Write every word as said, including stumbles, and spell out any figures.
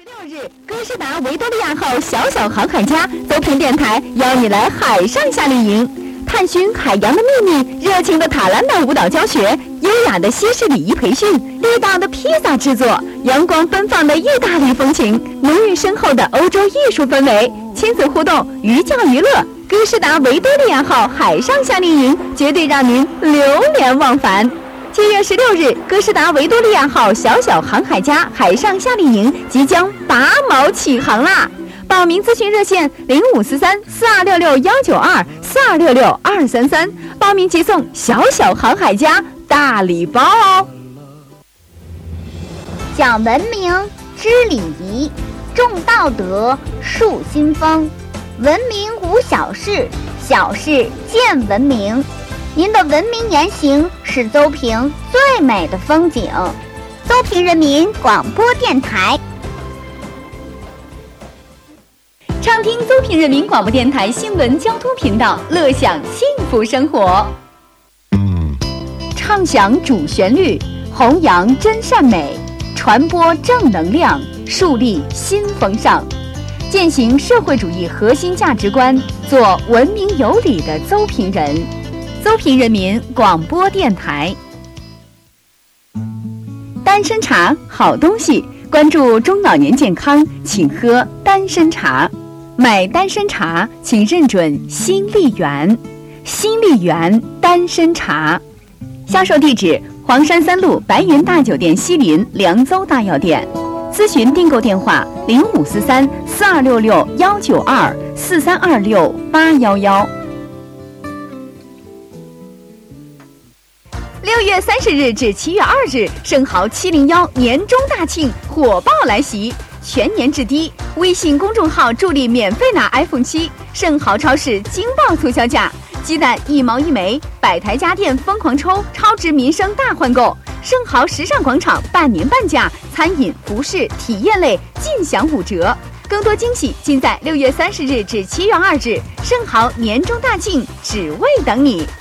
十六日，哥斯达维多利亚号小小航海家走频电台邀你来海上夏令营，探寻海洋的秘密，热情的塔兰岛舞蹈教学，优雅的西式礼仪培训，地道的披萨制作，阳光奔放的意大利风情，浓郁深厚的欧洲艺术氛围，亲子互动，寓教于乐。哥斯达维多利亚号海上夏令营绝对让您流连忘返。七月十六日，哥斯达维多利亚号小小航海家海上夏令营即将拔锚起航啦！报名咨询热线零五四三四二六六幺九二四二六六二三三，报名即送小小航海家大礼包哦！ 讲文明，知礼仪，重道德，树新风。文明无小事，小事见文明。您的文明言行是邹平最美的风景。邹平人民广播电台， 畅听邹平人民广播电台新闻交通频道，乐享幸福生活。畅享主旋律，弘扬真善美，传播正能量，树立新风尚，践行社会主义核心价值观，做文明有礼的邹平人。邹平人民广播电台。丹参茶好东西，关注中老年健康，请喝丹参茶。买丹参茶请认准新丽园，新丽园丹参茶。销售地址：黄山三路白云大酒店西邻凉邹大药店。咨询订购电话：零五四三四二六六幺九二四三二六八幺幺。六月三十日至七月二日，盛豪七零一年中大庆火爆来袭，全年至低，微信公众号助力免费拿 iPhone 七，盛豪超市惊爆促销价，鸡蛋一毛一枚，百台家电疯狂抽，超值民生大换购，盛豪时尚广场半年半价，餐饮、服饰、体验类尽享五折，更多惊喜尽在六月三十日至七月二日，盛豪年中大庆只为等你。